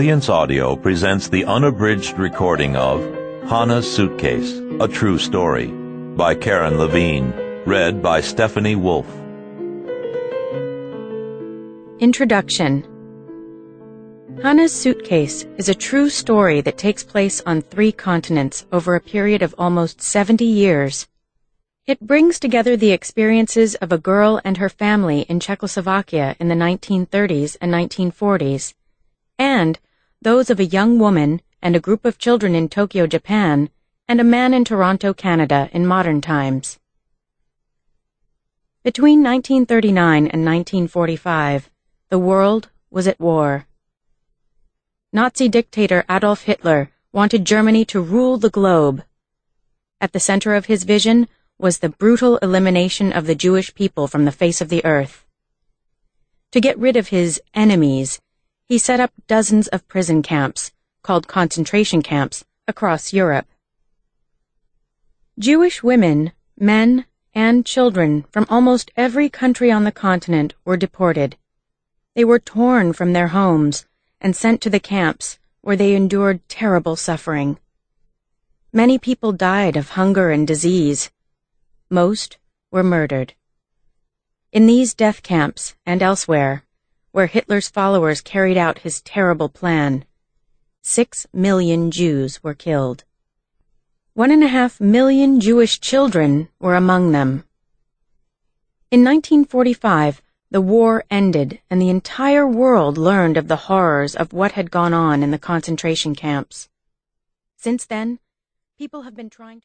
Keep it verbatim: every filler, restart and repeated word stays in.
Brilliance Audio presents the unabridged recording of Hannah's Suitcase, A True Story, by Karen Levine, read by Stephanie Wolfe. Introduction. Hannah's Suitcase is a true story that takes place on three continents over a period of almost seventy years. It brings together the experiences of a girl and her family in Czechoslovakia in the nineteen thirties and nineteen forties, and those of a young woman and a group of children in Tokyo, Japan, and a man in Toronto, Canada in modern times. Between nineteen thirty-nine and nineteen forty-five, the world was at war. Nazi dictator Adolf Hitler wanted Germany to rule the globe. At the center of his vision was the brutal elimination of the Jewish people from the face of the earth. To get rid of his enemies, he set up dozens of prison camps, called concentration camps, across Europe. Jewish women, men, and children from almost every country on the continent were deported. They were torn from their homes and sent to the camps where they endured terrible suffering. Many people died of hunger and disease. Most were murdered. In these death camps and elsewhere, where Hitler's followers carried out his terrible plan, six million Jews were killed. One and a half million Jewish children were among them. In nineteen forty-five, the war ended and the entire world learned of the horrors of what had gone on in the concentration camps. Since then, people have been trying to